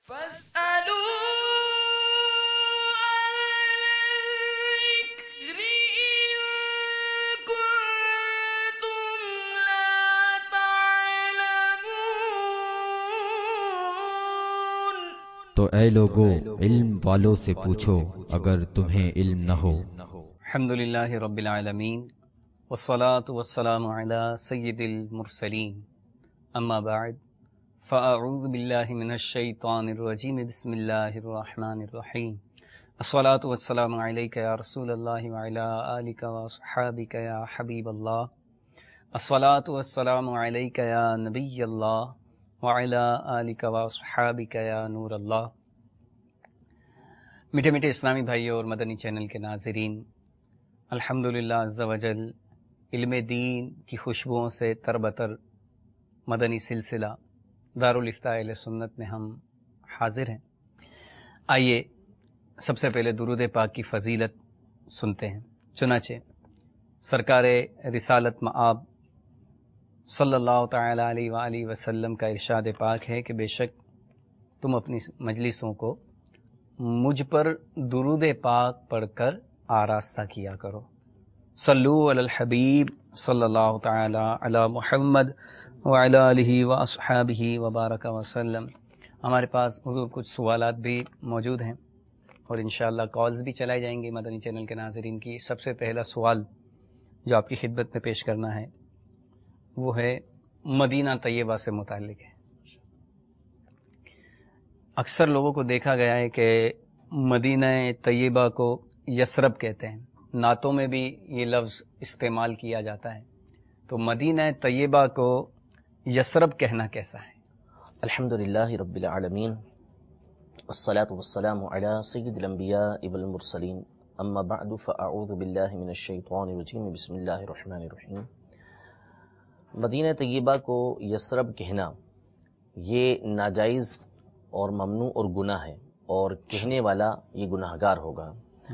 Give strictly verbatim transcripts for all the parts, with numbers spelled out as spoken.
فاسألوا أهل الذكر إن كنتم لا تعلمون۔ تو اے لوگو علم والوں سے پوچھو اگر تمہیں علم نہ ہو۔ الحمدللہ رب العالمین والصلاة والسلام علی سید المرسلین، اما بعد فاعوذ باللہ من الشیطان الرجیم، بسم اللہ الرحمن الرحیم۔ الصلاة والسلام علیک یا رسول اللہ وعلی آلک واصحابک یا حبیب اللہ۔ الصلاة والسلام علیک یا نبی اللہ وعلی آلک واصحابک یا نور اللہ۔ میٹھے میٹھے اسلامی بھائیوں اور مدنی چینل کے ناظرین، الحمدللہ عز وجل علم دین کی خوشبوؤں سے تربتر مدنی سلسلہ دارالافتاء اہل سنت میں ہم حاضر ہیں۔ آئیے سب سے پہلے درود پاک کی فضیلت سنتے ہیں۔ چنانچہ سرکار رسالت مآب صلی اللہ تعالی علیہ وآلہ وسلم کا ارشاد پاک ہے کہ بے شک تم اپنی مجلسوں کو مجھ پر درود پاک پڑھ کر آراستہ کیا کرو۔ صلو علی الحبیب صلی اللہ تعالی علی محمد وعلی آلہ واصحابہ وبارک وسلم۔ ہمارے پاس حضور کچھ سوالات بھی موجود ہیں اور انشاءاللہ کالز بھی چلائی جائیں گی مدنی چینل کے ناظرین کی۔ سب سے پہلا سوال جو آپ کی خدمت میں پیش کرنا ہے وہ ہے مدینہ طیبہ سے متعلق ہے۔ اکثر لوگوں کو دیکھا گیا ہے کہ مدینہ طیبہ کو یثرب کہتے ہیں، نعتوں میں بھی یہ لفظ استعمال کیا جاتا ہے، تو مدینہ طیبہ کو یثرب کہنا کیسا ہے؟ الحمدللہ رب العالمین والصلاة والسلام علی سید الانبیاء والمرسلین، اما بعد فاعوذ باللہ من الشیطان الرجیم، بسم اللہ الرحمن الرحیم۔ مدینہ طیبہ کو یثرب کہنا یہ ناجائز اور ممنوع اور گناہ ہے، اور کہنے والا یہ گناہگار ہوگا۔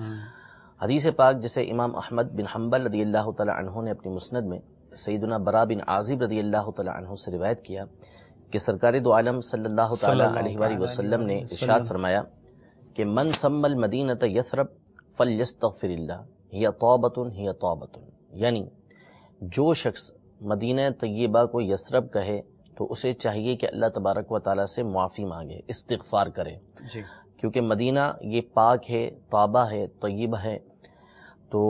حدیث پاک جسے امام احمد بن حنبل رضی اللہ تعالی عنہ نے اپنی مسند میں سیدنا برا بن عازب رضی اللہ تعالی عنہ سے روایت کیا کہ سرکار دو عالم صلی اللہ تعالی علیہ وآلہ وسلم نے ارشاد فرمایا کہ من سمى المدینۃ یثرب فلیستغفر اللہ ہی طوبۃ ہی طوبۃ، یعنی جو شخص مدینہ طیبہ کو یثرب کہے تو اسے چاہیے کہ اللہ تبارک و تعالی سے معافی مانگے، استغفار کرے، جی، کیونکہ مدینہ یہ پاک ہے، طابہ ہے، طیبہ ہے۔ تو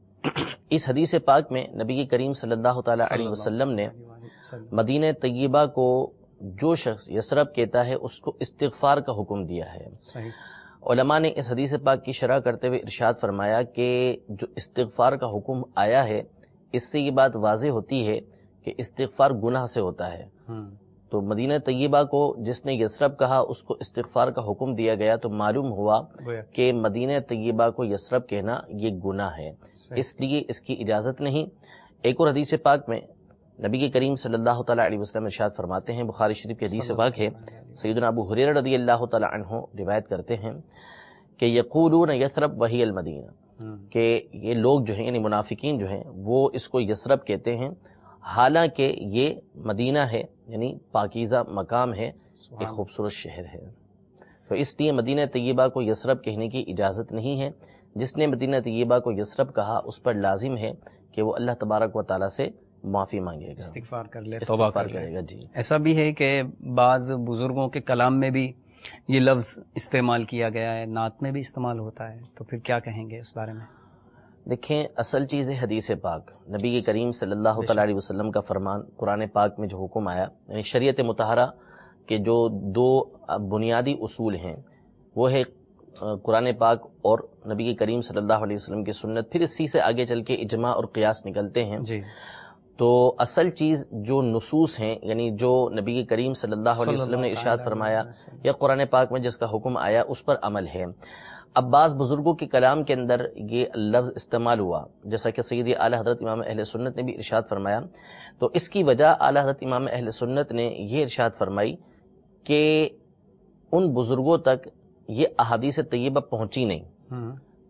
اس حدیث پاک میں نبی کریم صلی اللہ تعالی علیہ وسلم نے مدینہ طیبہ کو جو شخص یثرب کہتا ہے اس کو استغفار کا حکم دیا ہے۔ صحیح۔ علماء نے اس حدیث پاک کی شرح کرتے ہوئے ارشاد فرمایا کہ جو استغفار کا حکم آیا ہے اس سے یہ بات واضح ہوتی ہے کہ استغفار گناہ سے ہوتا ہے، تو مدینہ طیبہ کو جس نے یثرب کہا اس کو استغفار کا حکم دیا گیا، تو معلوم ہوا کہ مدینہ طیبہ کو یثرب کہنا یہ گناہ ہے، اس لیے اس کی اجازت نہیں۔ ایک اور حدیث پاک میں نبی کریم صلی اللہ تعالی علیہ وسلم ارشاد فرماتے ہیں، بخاری شریف کی حدیث پاک ہے، سیدنا ابو ہریرہ رضی اللہ تعالی عنہ روایت کرتے ہیں کہ یقولون یثرب وہی المدینہ، کہ یہ لوگ جو ہیں یعنی منافقین جو ہیں وہ اس کو یثرب کہتے ہیں، حالانکہ یہ مدینہ ہے، یعنی پاکیزہ مقام ہے، ایک خوبصورت شہر ہے۔ تو اس لیے مدینہ طیبہ کو یثرب کہنے کی اجازت نہیں ہے۔ جس نے مدینہ طیبہ کو یثرب کہا اس پر لازم ہے کہ وہ اللہ تبارک و تعالیٰ سے معافی مانگے گا، استغفار کر لے، توبہ توبہ کرے گا۔ جی، ایسا بھی ہے کہ بعض بزرگوں کے کلام میں بھی یہ لفظ استعمال کیا گیا ہے، نعت میں بھی استعمال ہوتا ہے، تو پھر کیا کہیں گے اس بارے میں؟ دیکھیں، اصل چیز ہے حدیث پاک، نبی کریم صلی اللہ تعالی علیہ وسلم کا فرمان، قرآن پاک میں جو حکم آیا، یعنی شریعت مطہرہ کے جو دو بنیادی اصول ہیں وہ ہے قرآن پاک اور نبی کریم صلی اللہ علیہ وسلم کی سنت، پھر اسی سے آگے چل کے اجماع اور قیاس نکلتے ہیں۔ جی، تو اصل چیز جو نصوص ہیں، یعنی جو نبی کریم صلی اللہ علیہ وسلم نے ارشاد فرمایا یا قرآن پاک میں جس کا حکم آیا اس پر عمل ہے۔ اب بعض بزرگوں کے کلام کے اندر یہ لفظ استعمال ہوا، جیسا کہ سیدی اعلی حضرت امام اہل سنت نے بھی ارشاد فرمایا، تو اس کی وجہ اعلی حضرت امام اہل سنت نے یہ ارشاد فرمائی کہ ان بزرگوں تک یہ احادیث طیبہ پہنچی نہیں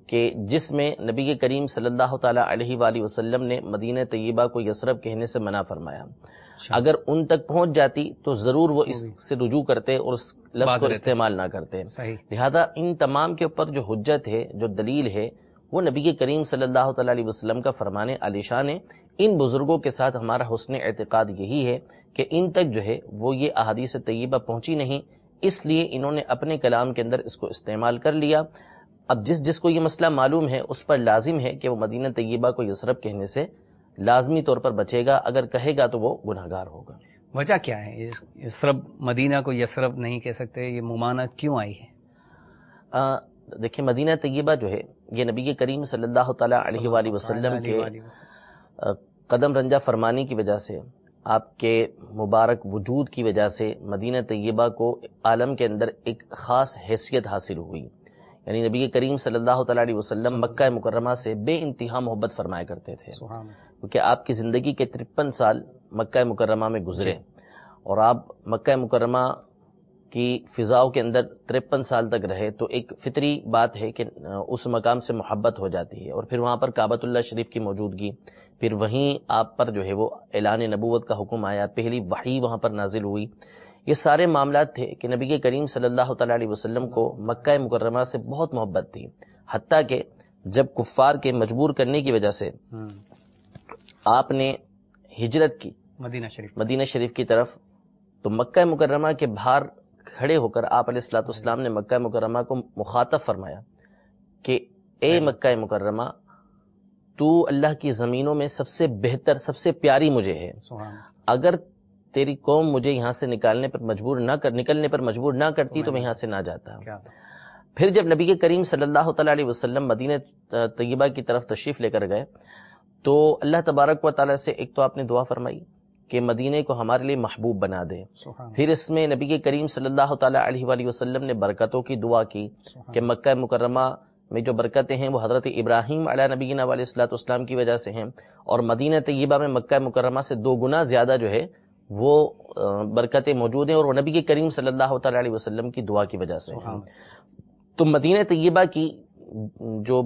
کہ جس میں نبی کریم صلی اللہ تعالی علیہ وآلہ وسلم نے مدینہ طیبہ کو یثرب کہنے سے منع فرمایا. اگر ان تک پہنچ جاتی تو ضرور وہ اس سے رجوع کرتے اور اس لفظ کو استعمال نہ کرتے. لہذا ان تمام کے اوپر جو حجت ہے، جو دلیل ہے، وہ نبی کریم صلی اللہ تعالی علیہ وسلم کا فرمان عالی شان ہے. ان بزرگوں کے ساتھ ہمارا حسن اعتقاد یہی ہے کہ ان تک جو ہے وہ یہ احادیث طیبہ پہنچی نہیں، اس لیے انہوں نے اپنے کلام کے اندر اس کو استعمال کر لیا. اب جس جس کو یہ مسئلہ معلوم ہے اس پر لازم ہے کہ وہ مدینہ طیبہ کو یثرب کہنے سے لازمی طور پر بچے گا، اگر کہے گا تو وہ گناہگار ہوگا. وجہ کیا ہے یثرب مدینہ کو یثرب نہیں کہہ سکتے؟ یہ ممانعت کیوں آئی ہے؟ دیکھیں مدینہ طیبہ جو ہے یہ نبی کریم صلی اللہ تعالی علیہ وآلہ وسلم کے قدم رنجہ فرمانی کی وجہ سے، آپ کے مبارک وجود کی وجہ سے مدینہ طیبہ کو عالم کے اندر ایک خاص حیثیت حاصل ہوئی. یعنی نبی کریم صلی اللہ تعالی علیہ وسلم مکہ مکرمہ سے بے انتہا محبت فرمایا کرتے تھے، کیونکہ آپ کی زندگی کے ترپن سال مکہ مکرمہ میں گزرے اور آپ مکہ مکرمہ کی فضاؤں کے اندر ترپن سال تک رہے، تو ایک فطری بات ہے کہ اس مقام سے محبت ہو جاتی ہے. اور پھر وہاں پر کعبۃ اللہ شریف کی موجودگی، پھر وہیں آپ پر جو ہے وہ اعلان نبوت کا حکم آیا، پہلی وحی وہاں پر نازل ہوئی. یہ سارے معاملات تھے کہ نبی کریم صلی اللہ تعالی علیہ وسلم کو مکہ مکرمہ سے بہت محبت تھی، حتیٰ کہ جب کفار کے مجبور کرنے کی وجہ سے آپ نے ہجرت کی مدینہ شریف مدینہ شریف کی طرف، تو مکہ مکرمہ کے باہر کھڑے ہو کر آپ علیہ الصلوۃ والسلام نے مکہ مکرمہ کو مخاطب فرمایا کہ اے مکہ مکرمہ، تو اللہ کی زمینوں میں سب سے بہتر، سب سے پیاری مجھے ہے. اگر تیری قوم مجھے یہاں سے نکالنے پر مجبور نہ کر نکلنے پر مجبور نہ کرتی تو میں یہاں سے نہ جاتا. پھر جب نبی کریم صلی اللہ تعالی علیہ وسلم مدینہ طیبہ کی طرف تشریف لے کر گئے تو اللہ تبارک و تعالی سے ایک تو آپ نے دعا فرمائی کہ مدینے کو ہمارے لیے محبوب بنا دے. پھر اس میں نبی کریم صلی اللہ تعالی علیہ وآلہ وسلم نے برکتوں کی دعا کی کہ مکہ مکرمہ میں جو برکتیں ہیں وہ حضرت ابراہیم علیہ نبینا علیہ الصلوۃ والسلام کی وجہ سے ہیں، اور مدینہ طیبہ میں مکہ مکرمہ سے دو گنا زیادہ جو ہے وہ برکتیں موجود ہیں، اور وہ نبی کریم صلی اللہ تعالی علیہ وسلم کی دعا کی وجہ سے ہیں. تو مدینہ طیبہ کی جو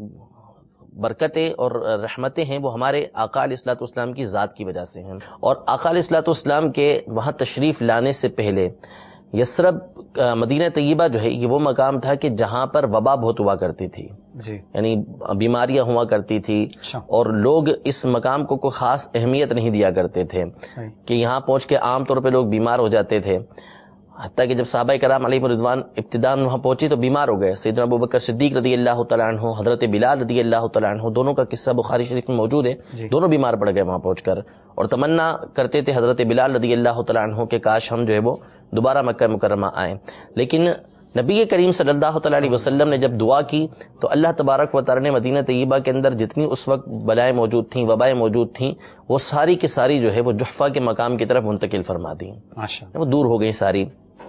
برکتیں اور رحمتیں ہیں وہ ہمارے آقا علیہ الصلوۃ والسلام کی ذات کی وجہ سے ہیں. اور آقا علیہ الصلوۃ والسلام کے وہاں تشریف لانے سے پہلے یثرب مدینہ طیبہ جو ہے یہ وہ مقام تھا کہ جہاں پر وبا بہت ہوا کرتی تھی، جی یعنی بیماریاں ہوا کرتی تھی، اور لوگ اس مقام کو کوئی خاص اہمیت نہیں دیا کرتے تھے کہ یہاں پہنچ کے عام طور پہ لوگ بیمار ہو جاتے تھے. حتیٰ کہ جب صحابہ کرام علیہ رضوان ابتداء وہاں پہنچی تو بیمار ہو گئے. سیدنا ابوبکر صدیق رضی اللہ تعالیٰ عنہ، حضرت بلال رضی اللہ تعالیٰ عنہ، دونوں کا قصہ بخاری شریف میں موجود ہے. دونوں بیمار پڑ گئے وہاں پہنچ کر، اور تمنا کرتے تھے حضرت بلال رضی اللہ تعالیٰ عنہ کہ کاش ہم جو ہے وہ دوبارہ مکہ مکرمہ آئیں. لیکن نبی کریم صلی اللہ تعالیٰ علیہ وسلم نے جب دعا کی تو اللہ تبارک و تعالیٰ نے مدینہ طیبہ کے اندر جتنی اس وقت بلائیں موجود تھیں، وبائیں موجود تھیں، وہ ساری کی ساری جو ہے وہ جحفہ کے مقام کی طرف منتقل فرما دیں، وہ دور ہو گئی ساری.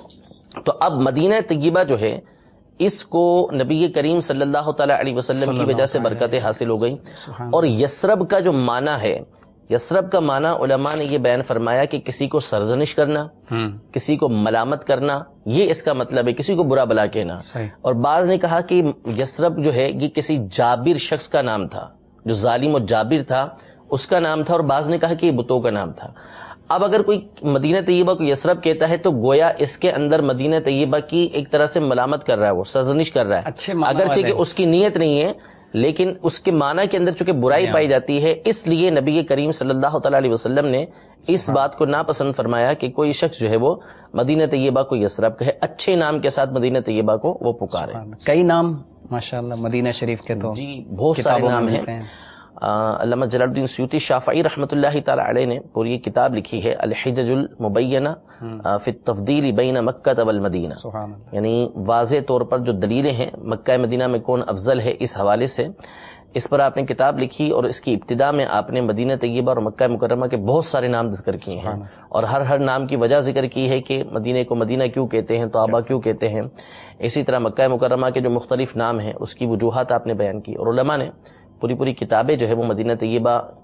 تو اب مدینہ طیبہ جو ہے اس کو نبی کریم صلی اللہ تعالی علیہ وسلم کی وجہ سے برکتیں حاصل ہو گئیں. اور یثرب کا جو معنی ہے، یثرب کا معنی علماء نے یہ بیان فرمایا کہ کسی کو سرزنش کرنا، کسی کو ملامت کرنا، یہ اس کا مطلب ہے، کسی کو برا بلا کہنا. اور بعض نے کہا کہ یثرب جو ہے یہ کسی جابر شخص کا نام تھا، جو ظالم و جابر تھا اس کا نام تھا، اور بعض نے کہا کہ یہ بتوں کا نام تھا. اب اگر کوئی مدینہ طیبہ کو یثرب کہتا ہے تو گویا اس کے اندر مدینہ طیبہ کی ایک طرح سے ملامت کر رہا ہے، وہ سرزنش کر رہا ہے، اگرچہ کہ اس کی نیت نہیں ہے، لیکن اس کے معنی کے اندر چونکہ برائی پائی جاتی ہے، اس لیے نبی کریم صلی اللہ تعالی علیہ وسلم نے اس بات کو ناپسند فرمایا کہ کوئی شخص جو ہے وہ مدینہ طیبہ کو یثرب کہے، اچھے نام کے ساتھ مدینہ طیبہ کو وہ پکارے. کئی نام ماشاءاللہ مدینہ شریف کے تو جی بہت سارے نام ہیں. علامہ جلال الدین سیوطی شافعی رحمۃ اللہ تعالی علیہ نے پوری یہ کتاب لکھی ہے الحجج المبینہ فی التفضیل بین مکہ والمدینہ، یعنی واضح طور پر جو دلیلیں ہیں مکہ مدینہ میں کون افضل ہے اس حوالے سے، اس پر آپ نے کتاب لکھی. اور اس کی ابتدا میں آپ نے مدینہ طیبہ اور مکہ مکرمہ کے بہت سارے نام ذکر کیے ہیں، اور ہر ہر نام کی وجہ ذکر کی ہے کہ مدینہ کو مدینہ کیوں کہتے ہیں، طابہ کیوں کہتے ہیں. اسی طرح مکہ مکرمہ کے جو مختلف نام ہیں اس کی وجوہات آپ نے بیان کی، اور علماء نے پوری پوری کتابیں جو ہے وہ مدینہ طیبہ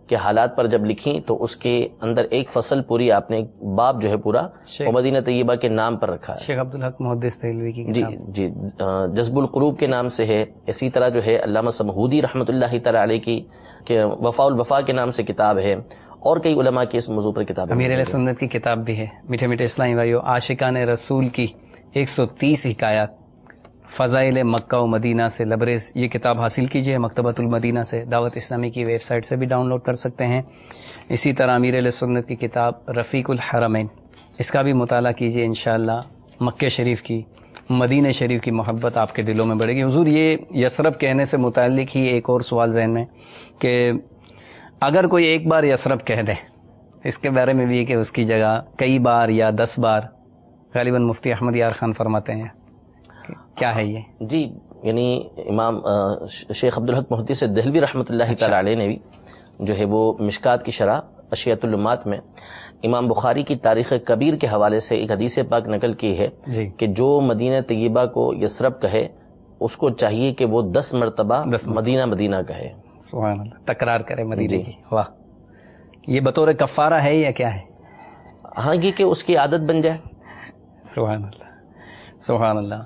کے حالات پر جب لکھی تو اس کے اندر ایک فصل پوری آپ نے ایک باب جو ہے پورا وہ مدینہ طیبہ کے نام پر رکھا ہے. شیخ عبدالحق محدث دہلوی کی جی جی جذب القلوب کے نام سے ہے. اسی طرح جو ہے علامہ سمہودی رحمۃ اللہ تعالی علیہ کی کہ وفاء الوفا کے نام سے کتاب ہے، اور کئی علماء کی اس موضوع پر کتاب. امیر علیہ سنت کی کتاب بھی ہے. میٹھے میٹھے اسلامی بھائیو، عاشقان رسول کی ایک سو تیس حکایات فضائل مکہ و مدینہ سے لبریز، یہ کتاب حاصل کیجئے مکتبۃ المدینہ سے، دعوت اسلامی کی ویب سائٹ سے بھی ڈاؤن لوڈ کر سکتے ہیں. اسی طرح امیر علیہ سنت کی کتاب رفیق الحرمین، اس کا بھی مطالعہ کیجئے. انشاءاللہ مکہ شریف کی، مدینہ شریف کی محبت آپ کے دلوں میں بڑھے گی. حضور، یہ یثرب کہنے سے متعلق ہی ایک اور سوال ذہن میں کہ اگر کوئی ایک بار یثرب کہہ دے، اس کے بارے میں بھی کہ اس کی جگہ کئی بار یا دس بار، غالباً مفتی احمد یار خان فرماتے ہیں، کیا ہے یہ؟ جی، یعنی امام شیخ عبدالحق محدث دہلوی رحمۃ اللہ تعالی علیہ نے بھی جو ہے وہ مشکات کی شرح اشیاۃ الامات میں امام بخاری کی تاریخ کبیر کے حوالے سے ایک حدیث پاک نقل کی ہے جی. کہ جو مدینہ طیبہ کو یثرب کہے اس کو چاہیے کہ وہ دس مرتبہ مدینہ مدینہ کہے. سبحان اللہ، تکرار کرے مدینہ کی. واہ، یہ بطور کفارہ ہے یا کیا ہے؟ ہاں، یہ کہ اس کی عادت بن جائے. سبحان اللہ، سبحان اللہ.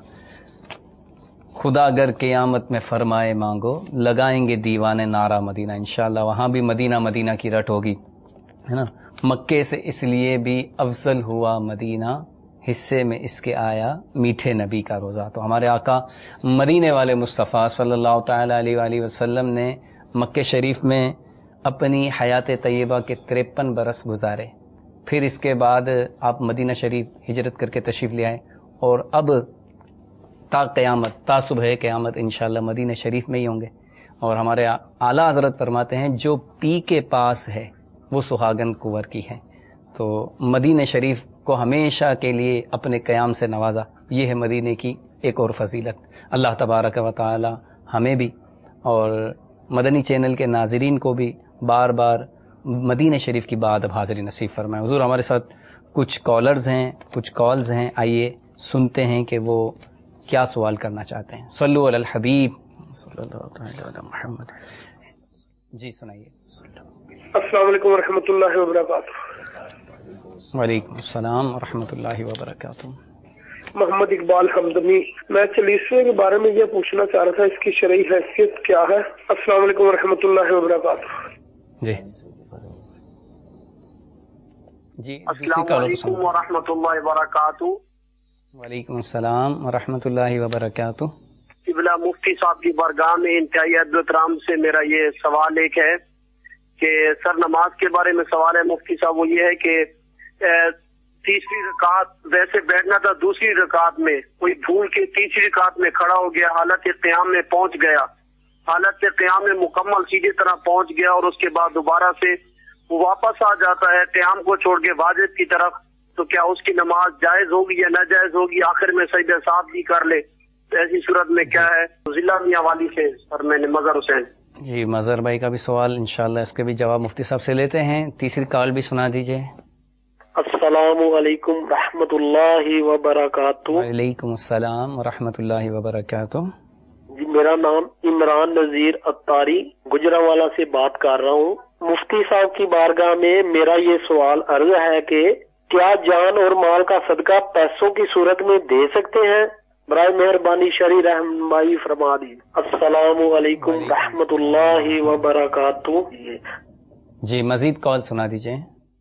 خدا اگر قیامت میں فرمائے مانگو، لگائیں گے دیوانے نعرہ مدینہ. انشاءاللہ وہاں بھی مدینہ مدینہ کی رٹ ہوگی، ہے نا. مکے سے اس لیے بھی افضل ہوا مدینہ، حصے میں اس کے آیا میٹھے نبی کا روزہ. تو ہمارے آقا مدینے والے مصطفیٰ صلی اللہ تعالی علیہ وآلہ وسلم نے مکہ شریف میں اپنی حیات طیبہ کے تریپن برس گزارے. پھر اس کے بعد آپ مدینہ شریف ہجرت کر کے تشریف لے آئے، اور اب تا قیامت، تا صبح قیامت انشاءاللہ مدینہ شریف میں ہی ہوں گے. اور ہمارے اعلیٰ حضرت فرماتے ہیں جو پی کے پاس ہے وہ سہاگن کنور کی ہے. تو مدینہ شریف کو ہمیشہ کے لیے اپنے قیام سے نوازا، یہ ہے مدینے کی ایک اور فضیلت. اللہ تبارک و تعالی ہمیں بھی اور مدنی چینل کے ناظرین کو بھی بار بار مدینہ شریف کی بات اب حاضری نصیب فرمائے. حضور، ہمارے ساتھ کچھ کالرز ہیں، کچھ کالز ہیں، آئیے سنتے ہیں کہ وہ کیا سوال کرنا چاہتے ہیں. صلو علی الحبیب صلی اللہ تعالی علی محمد. جی سنائیے. السلام علیکم ورحمۃ اللہ وبرکاتہ. وعلیکم السلام ورحمۃ اللہ وبرکاتہ. محمد اقبال حمدنی. میں چالیسویں کے بارے میں یہ پوچھنا چاہ رہا تھا، اس کی شرعی حیثیت کیا ہے؟ السلام علیکم ورحمۃ اللہ وبرکاتہ. جی جی السلام علیکم ورحمۃ اللہ وبرکاتہ. وعلیکم السلام ورحمۃ اللہ وبرکاتہ. قبلہ مفتی صاحب کی بارگاہ میں انتہائی ادب رام سے میرا یہ سوال ایک ہے کہ سر نماز کے بارے میں سوال ہے مفتی صاحب. وہ یہ ہے کہ تیسری رکعت ویسے بیٹھنا تھا، دوسری رکعت میں کوئی بھول کے تیسری رکعت میں کھڑا ہو گیا، حالت قیام میں پہنچ گیا، حالت قیام میں مکمل سیدھی طرح پہنچ گیا، اور اس کے بعد دوبارہ سے وہ واپس آ جاتا ہے قیام کو چھوڑ کے واجب کی طرف، تو کیا اس کی نماز جائز ہوگی یا ناجائز ہوگی؟ آخر میں سجدہ ساتھ بھی کر لے تو ایسی صورت میں کیا ہے؟ ضلع میاں والی سے اور میں نے مظہر حسین. جی مظہر بھائی کا بھی سوال انشاءاللہ اس کے بھی جواب مفتی صاحب سے لیتے ہیں. تیسری کال بھی سنا دیجئے. السلام علیکم رحمۃ اللہ وبرکاتہ. وعلیکم السلام ورحمۃ اللہ وبرکاتہ. جی میرا نام عمران نذیر اتاری گجرانوالہ سے بات کر رہا ہوں. مفتی صاحب کی بارگاہ میں میرا یہ سوال عرض ہے کہ کیا جان اور مال کا صدقہ پیسوں کی صورت میں دے سکتے ہیں؟ برائے مہربانی شرعی رہنمائی فرما دی. السلام علیکم رحمۃ اللہ وبرکاتہ. جی مزید کال سنا دیجئے.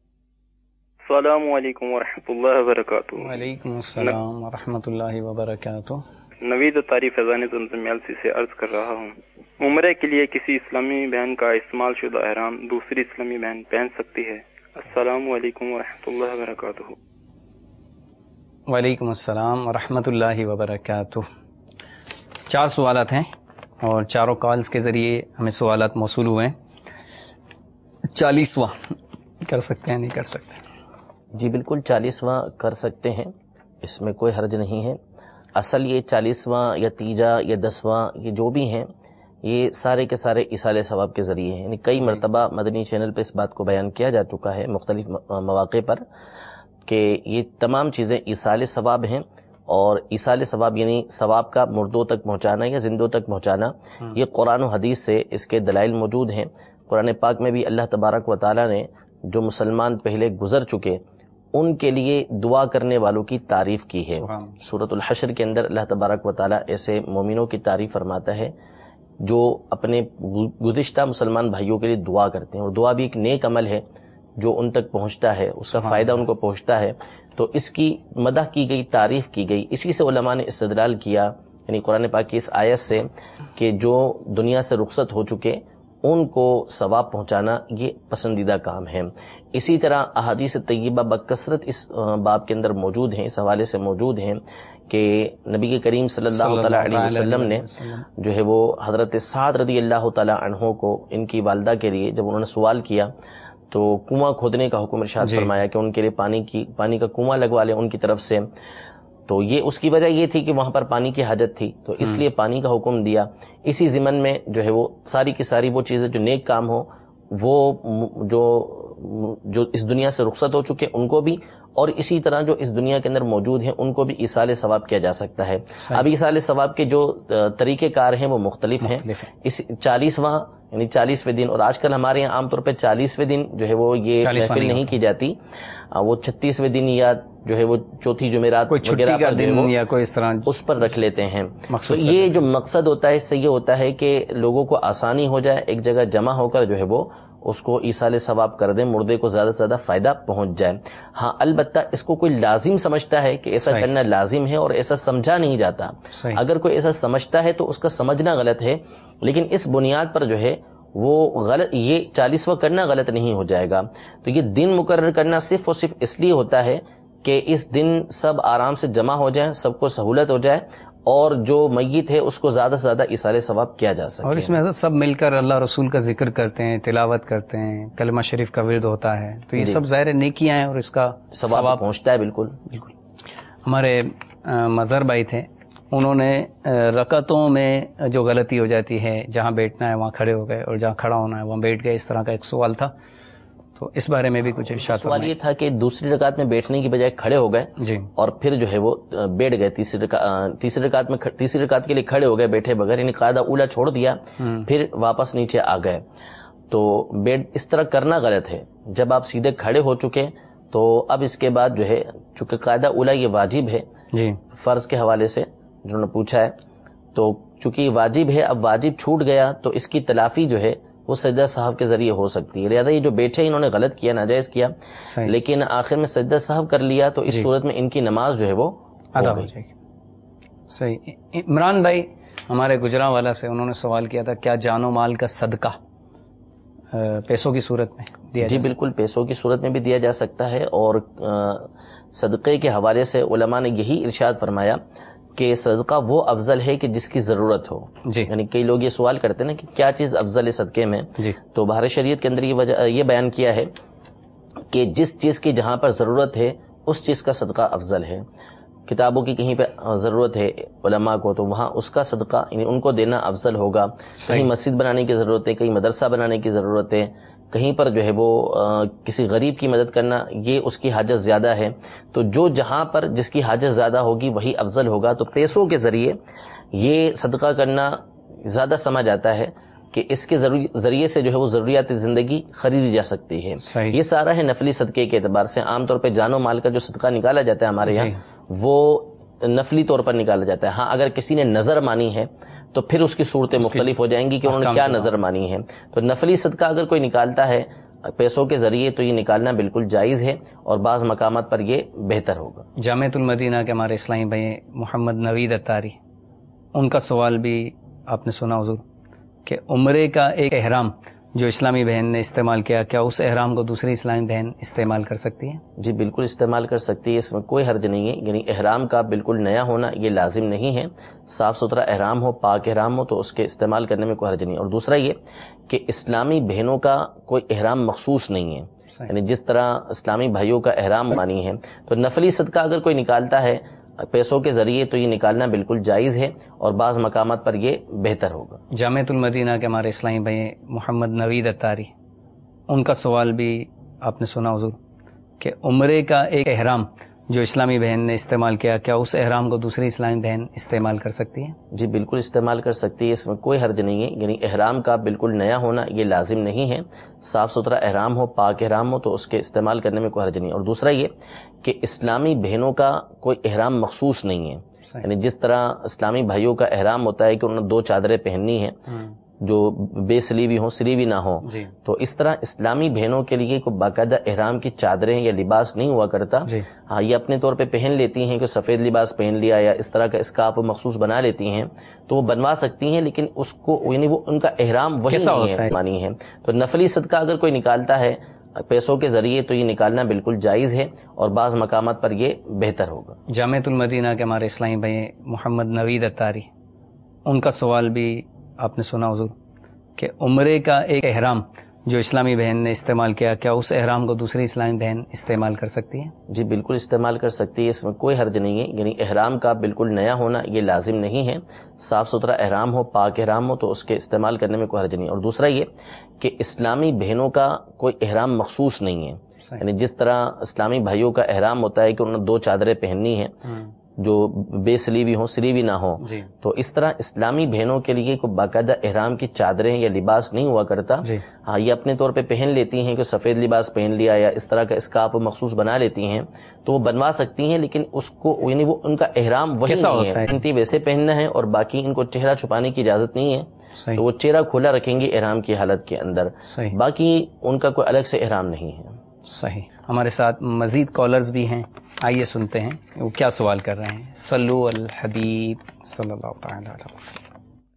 السلام علیکم ورحمۃ اللہ وبرکاتہ. وعلیکم السلام ورحمۃ اللہ وبرکاتہ. نوید الطاری فیضان زمزم ایلسی سے عرض کر رہا ہوں، عمرے کے لیے کسی اسلامی بہن کا استعمال شدہ احرام دوسری اسلامی بہن پہن سکتی ہے؟ السلام علیکم ورحمۃ اللہ وبرکاتہ. وعلیکم السلام ورحمۃ اللہ وبرکاتہ. چار سوالات ہیں اور چاروں کالز کے ذریعے ہمیں سوالات موصول ہوئے ہیں. چالیسواں کر سکتے ہیں نہیں کر سکتے؟ جی بالکل چالیسواں کر سکتے ہیں، اس میں کوئی حرج نہیں ہے. اصل یہ چالیسواں یا تیجا یا دسواں یہ جو بھی ہیں یہ سارے کے سارے ایصال ثواب کے ذریعے ہیں. یعنی کئی مرتبہ مدنی چینل پہ اس بات کو بیان کیا جا چکا ہے مختلف مواقع پر کہ یہ تمام چیزیں ایصال ثواب ہیں، اور ایصال ثواب یعنی ثواب کا مردوں تک پہنچانا یا زندوں تک پہنچانا. یہ قرآن و حدیث سے اس کے دلائل موجود ہیں. قرآن پاک میں بھی اللہ تبارک و تعالیٰ نے جو مسلمان پہلے گزر چکے ان کے لیے دعا کرنے والوں کی تعریف کی ہے. سورۃ الحشر کے اندر اللہ تبارک و تعالیٰ ایسے مومنوں کی تعریف فرماتا ہے جو اپنے گزشتہ مسلمان بھائیوں کے لیے دعا کرتے ہیں، اور دعا بھی ایک نیک عمل ہے جو ان تک پہنچتا ہے، اس کا فائدہ ان کو پہنچتا ہے. تو اس کی مدح کی گئی، تعریف کی گئی. اسی سے علماء نے استدلال کیا، یعنی قرآن پاک کی اس آیت سے، کہ جو دنیا سے رخصت ہو چکے ان کو ثواب پہنچانا یہ پسندیدہ کام ہے. اسی طرح احادیث طیبہ بکثرت اس باب کے اندر موجود ہیں، اس حوالے سے موجود ہیں کہ نبی کریم صلی اللہ تعالیٰ علیہ وسلم نے جو ہے وہ حضرت سعد رضی اللہ تعالیٰ عنہ کو ان کی والدہ کے لیے جب انہوں نے سوال کیا تو کنواں کھودنے کا حکم ارشاد جی. فرمایا کہ ان کے لیے پانی کی پانی کا کنواں لگوا لیں ان کی طرف سے. تو یہ اس کی وجہ یہ تھی کہ وہاں پر پانی کی حاجت تھی، تو اس لیے پانی کا حکم دیا. اسی ضمن میں جو ہے وہ ساری کی ساری وہ چیزیں جو نیک کام ہو وہ جو جو اس دنیا سے رخصت ہو چکے ان کو بھی، اور اسی طرح جو اس دنیا کے اندر موجود ہیں ان کو بھی ایصال ثواب کیا جا سکتا ہے. اب ایصال ثواب کے جو طریقہ کار ہیں وہ مختلف ہیں. اس چالیسواں یعنی چالیسویں دن، اور آج کل ہمارے یہاں عام طور پہ چالیسویں دن جو ہے وہ یہ محفل نہیں کی جاتی، وہ چھتیسویں دن یا جو ہے وہ چوتھی جمعرات وغیرہ کا دن یا کوئی اس طرح اس پر رکھ لیتے ہیں. تو یہ جو مقصد ہوتا ہے اس سے یہ ہوتا ہے کہ لوگوں کو آسانی ہو جائے، ایک جگہ جمع ہو کر جو ہے وہ اس کو ایصال ثواب کر دیں، مردے کو زیادہ سے زیادہ فائدہ پہنچ جائے. ہاں البتہ اس کو کوئی لازم سمجھتا ہے کہ ایسا کرنا لازم ہے اور ایسا سمجھا نہیں جاتا. اگر کوئی ایسا سمجھتا ہے تو اس کا سمجھنا غلط ہے، لیکن اس بنیاد پر جو ہے وہ غلط، یہ چالیسواں کرنا غلط نہیں ہو جائے گا. تو یہ دن مقرر کرنا صرف اور صرف اس لیے ہوتا ہے کہ اس دن سب آرام سے جمع ہو جائیں، سب کو سہولت ہو جائے، اور جو میت ہے اس کو زیادہ سے زیادہ ایصال ثواب کیا جا سکے. اور اس میں حضرت سب مل کر اللہ رسول کا ذکر کرتے ہیں، تلاوت کرتے ہیں، کلمہ شریف کا ورد ہوتا ہے، تو یہ سب ظاہر نیکیاں ہیں اور اس کا ثواب پہنچتا ہے. بالکل بالکل. ہمارے مظہر بھائی تھے، انہوں نے رکعتوں میں جو غلطی ہو جاتی ہے، جہاں بیٹھنا ہے وہاں کھڑے ہو گئے اور جہاں کھڑا ہونا ہے وہاں بیٹھ گئے، اس طرح کا ایک سوال تھا. تو اس بارے میں بھی کچھ ارشاد. سوال یہ تھا کہ دوسری رکعت میں بیٹھنے کی بجائے کھڑے ہو گئے جی، اور پھر جو ہے وہ بیٹھ گئے. تیسری رکعت تیسری رکعت میں تیسری رکعت کے لیے کھڑے ہو گئے بیٹھے بغیر، یعنی قاعدہ اولا چھوڑ دیا، پھر واپس نیچے آ گئے. تو بیٹھ اس طرح کرنا غلط ہے. جب آپ سیدھے کھڑے ہو چکے تو اب اس کے بعد جو ہے چونکہ قاعدہ اولا یہ واجب ہے جی، فرض کے حوالے سے جنہوں نے پوچھا ہے، تو چونکہ یہ واجب ہے، اب واجب چھوٹ گیا تو اس کی تلافی جو ہے وہ سجدہ صاحب کے ذریعے ہو سکتی ہے. لہٰذا یہ جو بیٹھے انہوں نے غلط کیا، ناجائز کیا، لیکن آخر میں سجدہ صاحب کر لیا تو اس صورت میں ان کی نماز جو ہے وہ ادا ہو جائے گی. صحیح. عمران بھائی ہمارے گجرانوالہ سے، انہوں نے سوال کیا تھا کیا جان و مال کا صدقہ پیسوں کی صورت میں دیا؟ جی بالکل، پیسوں کی صورت میں بھی دیا جا سکتا ہے. اور صدقے کے حوالے سے علماء نے یہی ارشاد فرمایا کہ صدقہ وہ افضل ہے کہ جس کی ضرورت ہو جی. یعنی کئی لوگ یہ سوال کرتے ہیں نا کہ کیا چیز افضل ہے صدقے میں جی. تو بہار شریعت کے اندر یہ وجہ یہ بیان کیا ہے کہ جس چیز کی جہاں پر ضرورت ہے اس چیز کا صدقہ افضل ہے. کتابوں کی کہیں پہ ضرورت ہے علماء کو تو وہاں اس کا صدقہ یعنی ان کو دینا افضل ہوگا. کہیں مسجد بنانے کی ضرورت ہے، کہیں مدرسہ بنانے کی ضرورت ہے، کہیں پر جو ہے وہ کسی غریب کی مدد کرنا، یہ اس کی حاجت زیادہ ہے. تو جو جہاں پر جس کی حاجت زیادہ ہوگی وہی افضل ہوگا. تو پیسوں کے ذریعے یہ صدقہ کرنا زیادہ سمجھ آتا ہے کہ اس کے ذریعے سے جو ہے وہ ضروریات زندگی خریدی جا سکتی ہے. یہ سارا ہے نفلی صدقے کے اعتبار سے. عام طور پہ جان و مال کا جو صدقہ نکالا جاتا ہے ہمارے یہاں وہ نفلی طور پر نکالا جاتا ہے. ہاں اگر کسی نے نظر مانی ہے تو پھر اس کی صورتیں مختلف ہو جائیں گی کہ انہوں نے کیا نظر مانی ہے. تو نفلی صدقہ اگر کوئی نکالتا ہے پیسوں کے ذریعے تو یہ نکالنا بالکل جائز ہے، اور بعض مقامات پر یہ بہتر ہوگا. جامعۃ المدینہ کے ہمارے اسلامی بھائی محمد نوید اتاری، ان کا سوال بھی آپ نے سنا حضور کہ عمرے کا ایک احرام جو اسلامی بہن نے استعمال کیا، کیا اس احرام کو دوسری اسلامی بہن استعمال کر سکتی ہے؟ جی بالکل استعمال کر سکتی ہے، اس میں کوئی حرج نہیں ہے. یعنی احرام کا بالکل نیا ہونا یہ لازم نہیں ہے. صاف ستھرا احرام ہو، پاک احرام ہو تو اس کے استعمال کرنے میں کوئی حرج نہیں. اور دوسرا یہ کہ اسلامی بہنوں کا کوئی احرام مخصوص نہیں ہے. یعنی جس طرح اسلامی بھائیوں کا احرام مانی ہے تو نفلی صدقہ اگر کوئی نکالتا ہے پیسوں کے ذریعے تو یہ نکالنا بالکل جائز ہے، اور بعض مقامات پر یہ بہتر ہوگا. جامعۃ المدینہ کے ہمارے اسلامی بھائی محمد نوید اتاری، ان کا سوال بھی آپ نے سنا حضور کہ عمرے کا ایک احرام جو اسلامی بہن نے استعمال کیا، کیا اس احرام کو دوسری اسلامی بہن استعمال کر سکتی ہے؟ جی بالکل استعمال کر سکتی ہے، اس میں کوئی حرج نہیں ہے. یعنی احرام کا بالکل نیا ہونا یہ لازم نہیں ہے. صاف ستھرا احرام ہو، پاک احرام ہو تو اس کے استعمال کرنے میں کوئی حرج نہیں ہے. اور دوسرا یہ کہ اسلامی بہنوں کا کوئی احرام مخصوص نہیں ہے. یعنی جس طرح اسلامی بھائیوں کا احرام ہوتا ہے کہ انہوں نے دو چادریں پہننی ہیں جو بے سلیوی ہوں، سلیوی نہ ہو، جی. تو اس طرح اسلامی بہنوں کے لیے کوئی باقاعدہ احرام کی چادریں یا لباس نہیں ہوا کرتا. جی. ہاں یہ اپنے طور پہ پہن لیتی ہیں کہ سفید لباس پہن لیا یا اس طرح کا اسکارف وہ مخصوص بنا لیتی ہیں تو وہ بنوا سکتی ہیں، لیکن اس کو یعنی وہ ان کا احرام وہی نہیں ہے مانی ہے. تو نفلی صدقہ اگر کوئی نکالتا ہے پیسوں کے ذریعے تو یہ نکالنا بالکل جائز ہے اور بعض مقامات پر یہ بہتر ہوگا. جامعۃ المدینہ کے ہمارے اسلامی بھائی محمد نوید اتاری، ان کا سوال بھی آپ نے سنا حضور کہ عمرے کا ایک احرام جو اسلامی بہن نے استعمال کیا، کیا اس احرام کو دوسری اسلامی بہن استعمال کر سکتی ہے؟ جی بالکل استعمال کر سکتی ہے، اس میں کوئی حرج نہیں ہے. یعنی احرام کا بالکل نیا ہونا یہ لازم نہیں ہے. صاف ستھرا احرام ہو، پاک احرام ہو تو اس کے استعمال کرنے میں کوئی حرج نہیں ہے. اور دوسرا یہ کہ اسلامی بہنوں کا کوئی احرام مخصوص نہیں ہے. یعنی جس طرح اسلامی بھائیوں کا احرام ہوتا ہے کہ انہوں نے دو چادریں پہننی ہیں جو بے سلیوی ہوں، سلیوی نہ ہو، جی. تو اس طرح اسلامی بہنوں کے لیے کوئی باقاعدہ احرام کی چادریں یا لباس نہیں ہوا کرتا. جی. ہاں یہ اپنے طور پہ پہن لیتی ہیں کہ سفید لباس پہن لیا یا اس طرح کا اسکارف وہ مخصوص بنا لیتی ہیں تو وہ بنوا سکتی ہیں، لیکن اس کو یعنی وہ ان کا احرام وہی نہیں ہے. پہنتی ویسے پہننا ہے اور باقی ان کو چہرہ چھپانے کی اجازت نہیں ہے. صحیح. تو وہ چہرہ کھلا رکھیں گے احرام کی حالت کے اندر. صحیح. باقی ان کا کوئی الگ سے احرام نہیں ہے. صحیح. ہمارے ساتھ مزید کالرز بھی ہیں، آئیے سنتے ہیں وہ کیا سوال کر رہے ہیں. صلو الحبیب صلی اللہ تعالی علیہ وسلم.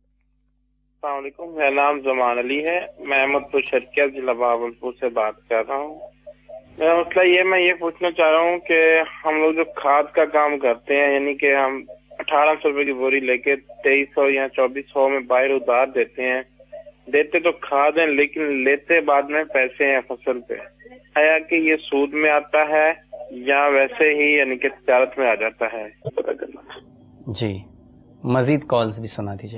السلام علیکم، میرا نام زمان علی ہے، میں احمد پور شرکیہ ضلع بہاولپور سے بات کر رہا ہوں. میرا مسئلہ یہ میں یہ پوچھنا چاہ رہا ہوں کہ ہم لوگ جو کھاد کا کام کرتے ہیں، یعنی کہ ہم اٹھارہ سو روپے کی بوری لے کے تیئیس سو یا چوبیس سو میں باہر ادھار دیتے ہیں، دیتے تو کھاد ہیں لیکن لیتے بعد میں پیسے ہیں فصل پہ. ہے کہ یہ سود میں آتا ہے یا ویسے ہی یعنی کہ تجارت میں آ جاتا ہے؟ جی مزید کالز بھی سنا دیجیے.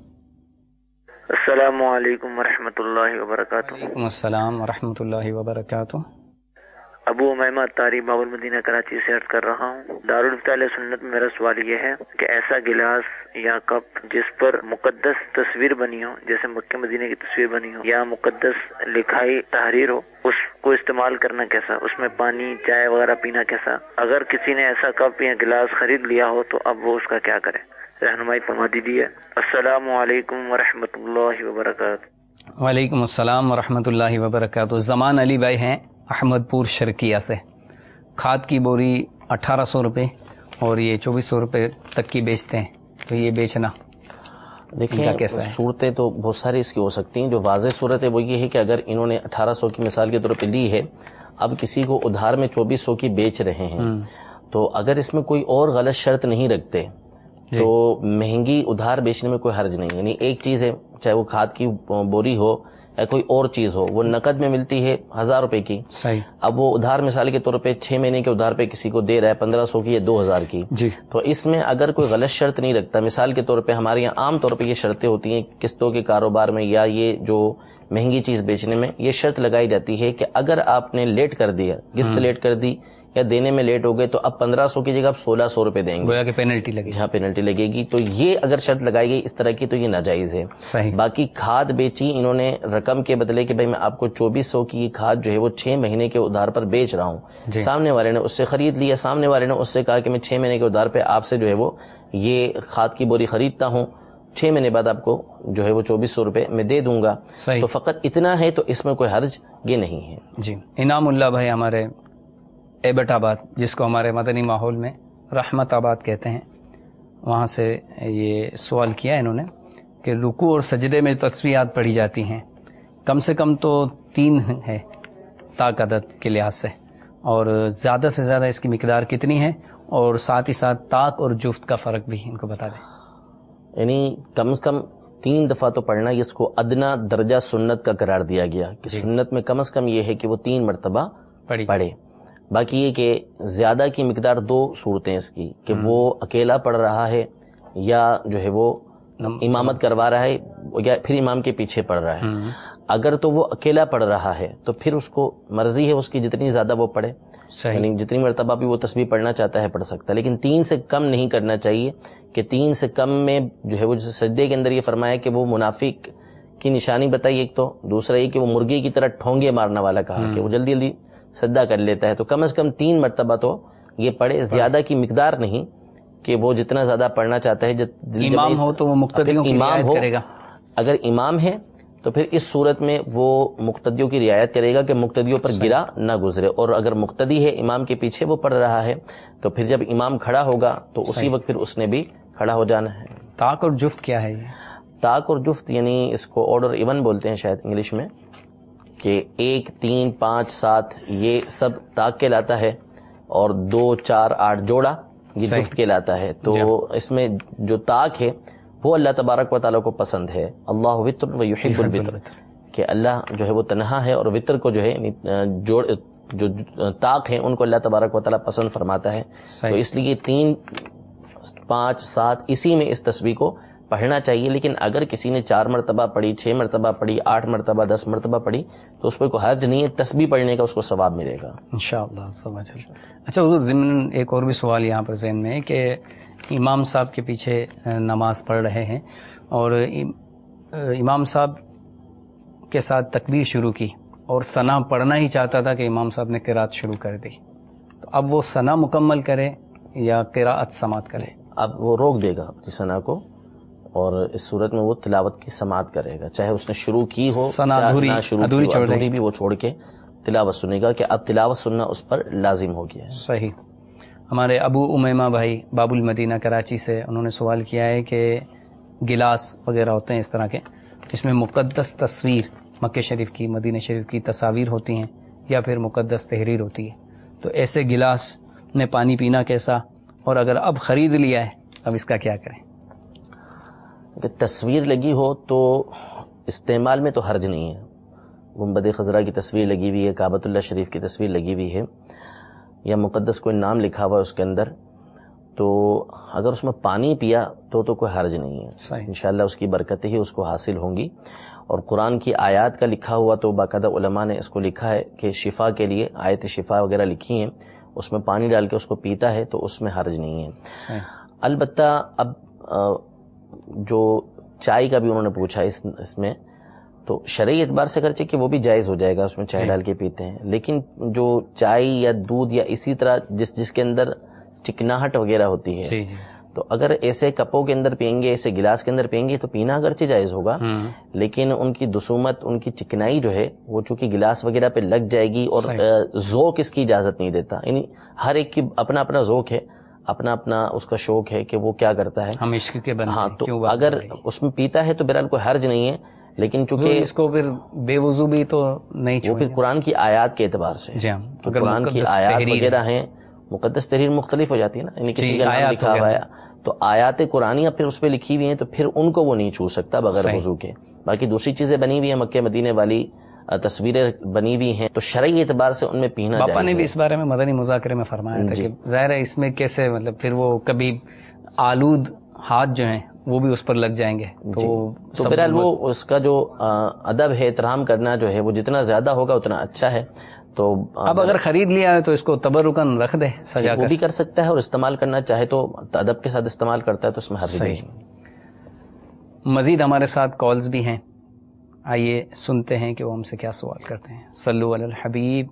السلام علیکم ورحمۃ اللہ وبرکاتہ. وعلیکم السلام ورحمۃ اللہ وبرکاتہ. ابو امیمہ اتاری باب المدینہ کراچی سے عرض کر رہا ہوں. دارالفتہ علیہ سنت میں میرا سوال یہ ہے کہ ایسا گلاس یا کپ جس پر مقدس تصویر بنی ہو، جیسے مکہ مدینہ کی تصویر بنی ہو یا مقدس لکھائی تحریر ہو، اس کو استعمال کرنا کیسا؟ اس میں پانی چائے وغیرہ پینا کیسا؟ اگر کسی نے ایسا کپ یا گلاس خرید لیا ہو تو اب وہ اس کا کیا کرے؟ رہنمائی فرما دیجیے. السلام علیکم ورحمۃ اللہ وبرکاتہ. وعلیکم السلام ورحمۃ اللہ وبرکاتہ. زمان علی بھائی ہیں احمد پور شرکیہ سے. کھاد کی بوری اٹھارہ سو روپے اور یہ چوبیس سو روپے تک کی بیچتے ہیں، تو یہ بیچنا دیکھیں کیسا ہے؟ صورتیں تو بہت ساری اس کی ہو سکتی ہیں. جو واضح صورت ہے وہ یہ ہے کہ اگر انہوں نے اٹھارہ سو کی مثال کے طور پہ لی ہے، اب کسی کو ادھار میں چوبیس سو کی بیچ رہے ہیں، تو اگر اس میں کوئی اور غلط شرط نہیں رکھتے تو مہنگی ادھار بیچنے میں کوئی حرج نہیں. یعنی ایک چیز ہے، چاہے وہ کھاد کی بوری ہو یا کوئی اور چیز ہو، وہ نقد میں ملتی ہے ہزار روپے کی، صحیح. اب وہ ادھار مثال کے طور پہ چھ مہینے کے ادھار پہ کسی کو دے رہا ہے پندرہ سو کی یا دو ہزار کی، جی. تو اس میں اگر کوئی غلط شرط نہیں رکھتا، مثال کے طور پہ ہمارے یہاں عام طور پہ یہ شرطیں ہوتی ہیں قسطوں کے کاروبار میں یا یہ جو مہنگی چیز بیچنے میں، یہ شرط لگائی جاتی ہے کہ اگر آپ نے لیٹ کر دیا، قسط لیٹ کر دی یا دینے میں لیٹ ہو گئے تو اب پندرہ سو کی جگہ آپ سولہ سو روپے دیں گے، گویا کہ پینلٹی لگے. جہاں پینلٹی لگے گی. تو یہ اگر شرط لگائی گئی اس طرح کی تو یہ ناجائز ہے. صحیح. باقی کھاد بیچی انہوں نے رقم کے بدلے کہ بھائی میں آپ کو چوبیس سو کی کھاد جو ہے وہ چھ مہینے کے ادھار پر بیچ رہا ہوں، جی. سامنے والے نے اس سے خرید لیا، سامنے والے نے اس سے کہا کہ میں چھ مہینے کے ادھار پہ آپ سے جو ہے وہ یہ کھاد کی بوری خریدتا ہوں، چھ مہینے بعد آپ کو جو ہے وہ چوبیس سو روپے میں دے دوں گا. صحیح. تو فقط اتنا ہے تو اس میں کوئی حرج یہ نہیں ہے. جی. انعام اللہ بھائی ہمارے ایبٹ آباد، جس کو ہمارے مدنی ماحول میں رحمت آباد کہتے ہیں، وہاں سے یہ سوال کیا انہوں نے کہ رکوع اور سجدے میں تسبیحات پڑھی جاتی ہیں، کم سے کم تو تین ہے طاق عدد کے لحاظ سے، اور زیادہ سے زیادہ اس کی مقدار کتنی ہے، اور ساتھ ہی ساتھ طاق اور جفت کا فرق بھی ان کو بتا دیں. یعنی کم از کم تین دفعہ تو پڑھنا، اس کو ادنا درجہ سنت کا قرار دیا گیا کہ جی. سنت میں کم از کم یہ ہے کہ وہ تین مرتبہ پڑھی پڑھے. باقی یہ کہ زیادہ کی مقدار دو صورتیں اس کی کہ وہ اکیلا پڑھ رہا ہے یا جو ہے وہ امامت کروا رہا ہے یا پھر امام کے پیچھے پڑھ رہا ہے. اگر تو وہ اکیلا پڑھ رہا ہے تو پھر اس کو مرضی ہے اس کی جتنی زیادہ وہ پڑھے، یعنی جتنی مرتبہ بھی وہ تسبیح پڑھنا چاہتا ہے پڑھ سکتا ہے، لیکن تین سے کم نہیں کرنا چاہیے، کہ تین سے کم میں جو ہے وہ جیسے سجدے کے اندر یہ فرمایا کہ وہ منافق کی نشانی بتائی ایک تو، دوسرا یہ کہ وہ مرغی کی طرح ٹھونگے مارنا والا کہا کہ وہ جلدی جلدی سجدہ کر لیتا ہے، تو کم از کم تین مرتبہ تو یہ پڑھے، زیادہ کی مقدار نہیں کہ وہ جتنا زیادہ پڑھنا چاہتا ہے. امام ہو تو وہ مقتدیوں کی رعایت کرے گا، اگر امام ہے تو پھر اس صورت میں وہ مقتدیوں کی رعایت کرے گا کہ مقتدیوں پر گرا نہ گزرے، اور اگر مقتدی ہے امام کے پیچھے وہ پڑھ رہا ہے تو پھر جب امام کھڑا ہوگا تو اسی وقت پھر اس نے بھی کھڑا ہو جانا ہے. طاق اور جفت کیا ہے یہ؟ طاق اور جفت یعنی اس کو آڈ اور ایون بولتے ہیں شاید انگلش میں، کہ ایک تین پانچ سات یہ سب طاق کہلاتا ہے، اور دو چار آٹھ جوڑا یہ جفت کہلاتا ہے. تو اس میں جو طاق ہے وہ اللہ تبارک و تعالیٰ کو پسند ہے. اللہ وطر و یحب الوطر، کہ اللہ جو ہے وہ تنہا ہے، اور وطر کو جو ہے جوڑ جو طاق ہیں ان کو اللہ تبارک و تعالیٰ پسند فرماتا ہے. تو اس لیے تین پانچ سات اسی میں اس تسبیح کو پڑھنا چاہیے. لیکن اگر کسی نے چار مرتبہ پڑھی، چھ مرتبہ پڑھی، آٹھ مرتبہ، دس مرتبہ پڑھی تو اس پہ کوئی حرج نہیں ہے، تسبیح پڑھنے کا اس کو ثواب ملے گا انشاءاللہ. سمجھ. اچھا حضور، ضمن ایک اور بھی سوال یہاں پر ذہن میں ہے کہ امام صاحب کے پیچھے نماز پڑھ رہے ہیں اور امام صاحب کے ساتھ تکبیر شروع کی اور ثنا پڑھنا ہی چاہتا تھا کہ امام صاحب نے قرات شروع کر دی، تو اب وہ ثنا مکمل کرے یا قراءت سماعت کرے؟ اب وہ روک دے گا اپنی ثنا کو، اور اس صورت میں وہ تلاوت کی سماعت کرے گا، چاہے اس نے شروع کی ہو ادھوری بھی وہ چھوڑ کے تلاوت سنے گا، کہ اب تلاوت سننا اس پر لازم ہو گیا ہے. صحیح. ہمارے ابو امیمہ بھائی باب المدینہ کراچی سے، انہوں نے سوال کیا ہے کہ گلاس وغیرہ ہوتے ہیں اس طرح کے، اس میں مقدس تصویر مکہ شریف کی، مدینہ شریف کی تصاویر ہوتی ہیں یا پھر مقدس تحریر ہوتی ہے، تو ایسے گلاس میں پانی پینا کیسا، اور اگر اب خرید لیا ہے اب اس کا کیا کریں؟ کہ تصویر لگی ہو تو استعمال میں تو حرج نہیں ہے. گنبد خضرا کی تصویر لگی ہوئی ہے، کعبۃ اللہ شریف کی تصویر لگی ہوئی ہے، یا مقدس کوئی نام لکھا ہوا ہے اس کے اندر، تو اگر اس میں پانی پیا تو تو کوئی حرج نہیں ہے. انشاءاللہ اس کی برکتیں ہی اس کو حاصل ہوں گی. اور قرآن کی آیات کا لکھا ہوا تو باقاعدہ علماء نے اس کو لکھا ہے کہ شفا کے لیے آیت شفا وغیرہ لکھی ہیں، اس میں پانی ڈال کے اس کو پیتا ہے تو اس میں حرج نہیں ہے. البتہ اب جو چائے کا بھی انہوں نے پوچھا اس, اس میں تو شرعی اعتبار سے اگرچہ کہ وہ بھی جائز ہو جائے گا، اس میں چائے ڈال کے پیتے ہیں، لیکن جو چائے یا دودھ یا اسی طرح جس جس کے اندر چکناہٹ وغیرہ ہوتی ہے جی جی. تو اگر ایسے کپوں کے اندر پئیں گے، ایسے گلاس کے اندر پئیں گے تو پینا اگرچہ جائز ہوگا، لیکن ان کی دسومت، ان کی چکنائی جو ہے وہ چونکہ گلاس وغیرہ پہ لگ جائے گی، اور ذوق اس کی اجازت نہیں دیتا. یعنی ہر ایک کی اپنا اپنا ذوق ہے، اپنا اپنا اس کا شوق ہے کہ وہ کیا کرتا ہے. ہم عشق کے بندے. ہاں، تو اگر اس میں پیتا ہے تو بہرحال کوئی حرج نہیں ہے، لیکن چونکہ اس کو پھر بے وضو بھی تو نہیں، وہ پھر قرآن کی آیات کے اعتبار سے جی ہاں، قرآن کی آیات وغیرہ ہیں، مقدس تحریر مختلف ہو جاتی ہے نا، یعنی کسی کا نام لکھا ہوا ہے تو آیات قرآنی پھر اس پہ لکھی ہوئی ہیں تو پھر ان کو وہ نہیں چھو سکتا بغیر وضو کے. باقی دوسری چیزیں بنی ہوئی ہیں، مکہ مدینے والی تصویریں بنی ہوئی ہیں، تو شرعی اعتبار سے ان میں پینا جائز ہے. باپا نے بھی اس بارے میں مدنی مذاکرے میں فرمایا تھا کہ ظاہر ہے اس میں کیسے، مطلب پھر وہ کبھی آلود ہاتھ جو ہیں وہ بھی اس پر لگ جائیں گے، تو تو بہرحال وہ اس کا جو ادب ہے، احترام کرنا جو ہے وہ جتنا زیادہ ہوگا اتنا اچھا ہے. تو اب اگر خرید لیا ہے تو اس کو تبرکن رکھ دے، سجا کر وہ بھی کر سکتا ہے، اور استعمال کرنا چاہے تو ادب کے ساتھ استعمال کرتا ہے تو اس میں حرج نہیں. مزید ہمارے ساتھ کالز بھی ہیں، آئیے سنتے ہیں کہ وہ ہم سے کیا سوال کرتے ہیں. صلو علی الحبیب.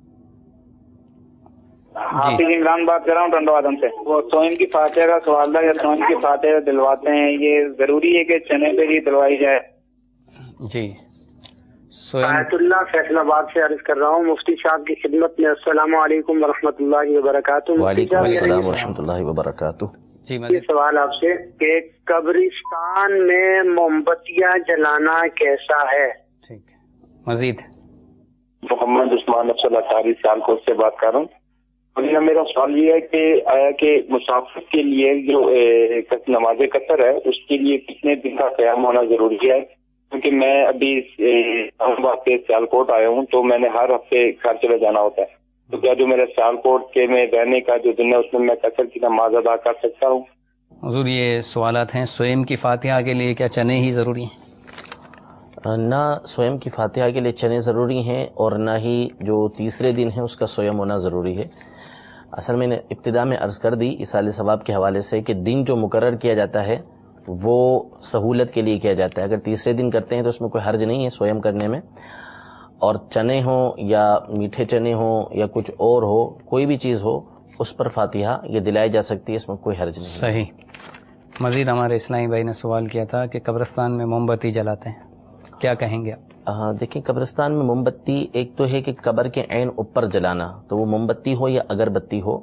حافظ عمران بات کر رہا ہوں ٹنڈو آدم سے. وہ سوئم کی فاتحہ کا سوال تھا، یا سوئم کی فاتحہ دلواتے ہیں، یہ ضروری ہے کہ چنے پہ ہی دلوائی جائے؟ جی. آیت اللہ فیصل آباد سے عرض کر رہا ہوں مفتی صاحب کی خدمت میں. السلام علیکم ورحمۃ اللہ وبرکاتہ. وعلیکم السلام ورحمۃ اللہ وبرکاتہ. جی یہ سوال آپ سے کہ قبرستان میں موم بتیاں جلانا کیسا ہے؟ ٹھیک. مزید محمد عثمان افضل اطاری سیالکوٹ سے بات کر رہا ہوں. میرا سوال یہ ہے کہ آیا کہ مسافر کے لیے جو نماز قصر ہے اس کے لیے کتنے دن کا قیام ہونا ضروری ہے؟ کیونکہ میں ابھی سے سیالکوٹ آیا ہوں تو میں نے ہر ہفتے گھر چلے جانا ہوتا ہے، تو کیا جو میرے سیالکوٹ کے میں رہنے کا جو دن ہے اس میں میں قصر کی نماز ادا کر سکتا ہوں؟ حضور یہ سوالات ہیں. سوئم کی فاتحہ کے لیے کیا چنے ہی ضروری ہیں؟ نہ سویم کی فاتحہ کے لیے چنے ضروری ہیں اور نہ ہی جو تیسرے دن ہے اس کا سویم ہونا ضروری ہے. اصل میں نے ابتدا میں عرض کر دی اصال ثواب کے حوالے سے کہ دن جو مقرر کیا جاتا ہے وہ سہولت کے لیے کیا جاتا ہے. اگر تیسرے دن کرتے ہیں تو اس میں کوئی حرج نہیں ہے سویم کرنے میں. اور چنے ہوں یا میٹھے چنے ہوں یا کچھ اور ہو, کوئی بھی چیز ہو, اس پر فاتحہ یہ دلائی جا سکتی ہے, اس میں کوئی حرج نہیں. صحیح. مزید ہمارے اسلامی بھائی نے سوال کیا تھا کہ قبرستان میں موم بتی جلاتے ہیں, کیا کہیں گے آپ؟ ہاں دیکھیں, قبرستان میں موم بتی ایک تو ہے کہ قبر کے عین اوپر جلانا, تو وہ موم بتی ہو یا اگر بتی ہو,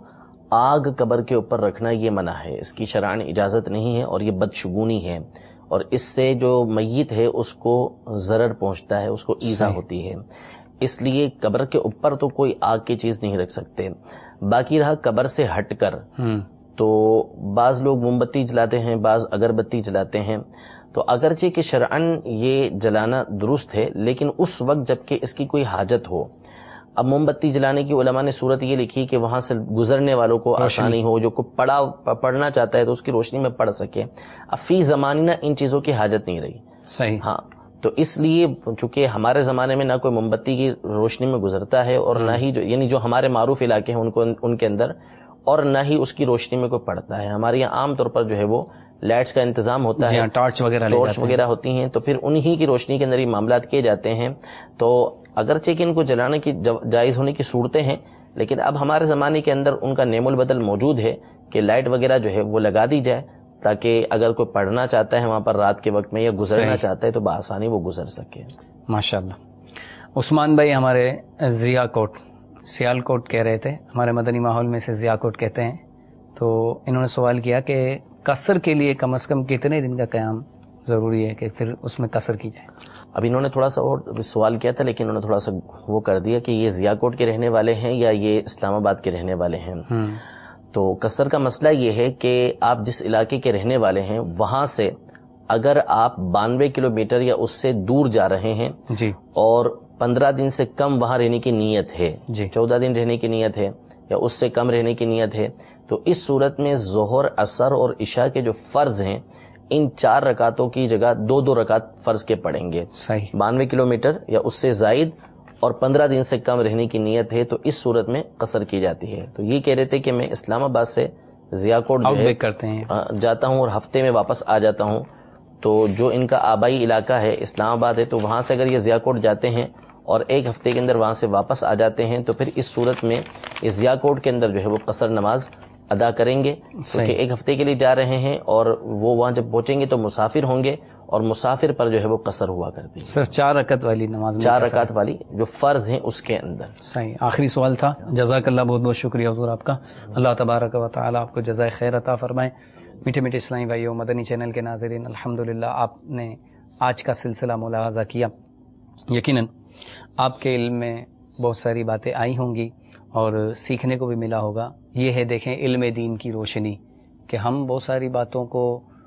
آگ قبر کے اوپر رکھنا یہ منع ہے, اس کی شرعاً اجازت نہیں ہے اور یہ بدشگونی ہے, اور اس سے جو میت ہے اس کو ضرر پہنچتا ہے, اس کو ایذا ہوتی ہے. اس لیے قبر کے اوپر تو کوئی آگ کی چیز نہیں رکھ سکتے. باقی رہا قبر سے ہٹ کر, تو بعض لوگ موم بتی جلاتے ہیں, بعض اگر بتی جلاتے ہیں. تو اگرچہ کہ شرعاً یہ جلانا درست ہے, لیکن اس وقت جب کہ اس کی کوئی حاجت ہو. اب موم بتی جلانے کی علماء نے صورت یہ لکھی کہ وہاں سے گزرنے والوں کو آسانی ہو, جو کوئی پڑھا پڑھنا چاہتا ہے تو اس کی روشنی میں پڑھ سکے. اب فی زمانہ ان چیزوں کی حاجت نہیں رہی. صحیح. ہاں, تو اس لیے چونکہ ہمارے زمانے میں نہ کوئی موم بتی کی روشنی میں گزرتا ہے اور نہ ہی جو یعنی جو ہمارے معروف علاقے ہیں ان کو ان کے اندر, اور نہ ہی اس کی روشنی میں کوئی پڑتا ہے. ہمارے یہاں عام طور پر جو ہے وہ لائٹس کا انتظام ہوتا ہے, ٹارچ وغیرہ ٹارچ وغیرہ ہوتی ہیں, تو پھر انہی کی روشنی کے اندر یہ معاملات کیے جاتے ہیں. تو اگرچہ کہ ان کو جلانے کی جائز ہونے کی صورتیں ہیں, لیکن اب ہمارے زمانے کے اندر ان کا نعم البدل موجود ہے کہ لائٹ وغیرہ جو ہے وہ لگا دی جائے, تاکہ اگر کوئی پڑھنا چاہتا ہے وہاں پر رات کے وقت میں یا گزرنا چاہتا ہے تو بآسانی وہ گزر سکے. ماشاءاللہ. عثمان بھائی ہمارے ضیاء کوٹ سیال کوٹ کہہ رہے تھے, ہمارے مدنی ماحول میں سے ضیاء کوٹ کہتے ہیں, تو انہوں نے سوال کیا کہ قصر کے لیے کم از کم کتنے دن کا قیام ضروری ہے کہ پھر اس میں قصر کی جائے؟ اب انہوں نے تھوڑا سا اور سوال کیا تھا, لیکن انہوں نے تھوڑا سا وہ کر دیا کہ یہ ضیاء کوٹ کے رہنے والے ہیں یا یہ اسلام آباد کے رہنے والے ہیں. تو قصر کا مسئلہ یہ ہے کہ آپ جس علاقے کے رہنے والے ہیں وہاں سے اگر آپ بانوے کلو میٹر یا اس سے دور جا رہے ہیں جی, اور پندرہ دن سے کم وہاں رہنے کی نیت ہے, جی, چودہ دن رہنے کی نیت ہے یا اس سے کم رہنے کی نیت ہے, تو اس صورت میں ظہر, عصر اور عشاء کے جو فرض ہیں ان چار رکعتوں کی جگہ دو دو رکعت فرض کے پڑیں گے. صحیح. بانوے کلو میٹر یا اس سے زائد اور پندرہ دن سے کم رہنے کی نیت ہے تو اس صورت میں قصر کی جاتی ہے. تو یہ کہہ رہے تھے کہ میں اسلام آباد سے ضیاء کوٹ جو ہے کرتے ہیں جاتا ہوں اور ہفتے میں واپس آ جاتا ہوں, تو جو ان کا آبائی علاقہ ہے اسلام آباد ہے, تو وہاں سے اگر یہ ضیاء کوٹ جاتے ہیں اور ایک ہفتے کے اندر وہاں سے واپس آ جاتے ہیں تو پھر اس صورت میں اس ضیاء کوٹ کے اندر جو ہے وہ قصر نماز ادا کریں گے, کیونکہ ایک ہفتے کے لیے جا رہے ہیں اور وہ وہاں جب پہنچیں گے تو مسافر ہوں گے, اور مسافر پر جو ہے وہ قصر ہوا کرتی ہے. صرف چار رکعت والی نماز میں چار رکعت والی جو فرض ہیں اس کے اندر. صحیح. آخری سوال تھا. جزاک اللہ, بہت بہت شکریہ حضور آپ کا, اللہ تبارک و تعالی آپ کو جزائے خیر عطا فرمائے. میٹھے میٹھے اسلامی بھائیوں, مدنی چینل کے ناظرین, الحمدللہ آپ نے آج کا سلسلہ ملاحظہ کیا. یقیناً آپ کے علم میں بہت ساری باتیں آئی ہوں گی اور سیکھنے کو بھی ملا ہوگا. یہ ہے دیکھیں علم دین کی روشنی, کہ ہم بہت ساری باتوں کو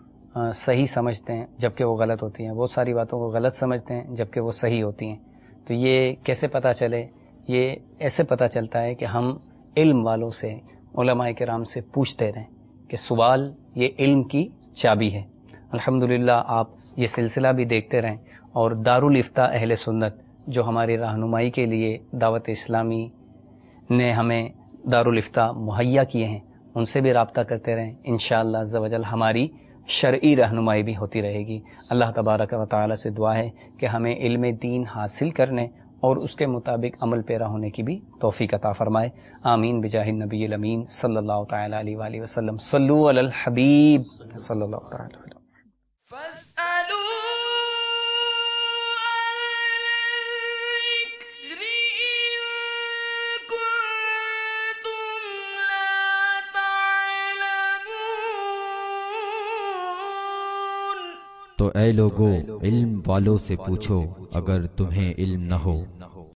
صحیح سمجھتے ہیں جبکہ وہ غلط ہوتی ہیں, بہت ساری باتوں کو غلط سمجھتے ہیں جبکہ وہ صحیح ہوتی ہیں. تو یہ کیسے پتہ چلے؟ یہ ایسے پتہ چلتا ہے کہ ہم علم والوں سے, علماء کرام سے پوچھتے رہیں, کہ سوال یہ علم کی چابی ہے. الحمدللہ آپ یہ سلسلہ بھی دیکھتے رہیں, اور دارالافتاء اہل سنت جو ہماری رہنمائی کے لیے دعوت اسلامی نے ہمیں دارالافتاء مہیا کیے ہیں ان سے بھی رابطہ کرتے رہیں. انشاءاللہ عز و جل ہماری شرعی رہنمائی بھی ہوتی رہے گی. اللہ تبارک و تعالی سے دعا ہے کہ ہمیں علم دین حاصل کرنے اور اس کے مطابق عمل پیرا ہونے کی بھی توفیق عطا فرمائے. آمین بجاہ النبی الامین صلی اللہ تعالی علیہ وآلہ وسلم. صلو علی الحبیب صلی اللہ تعالی علیہ. تو اے لوگو علم والوں سے پوچھو اگر تمہیں علم نہ ہو.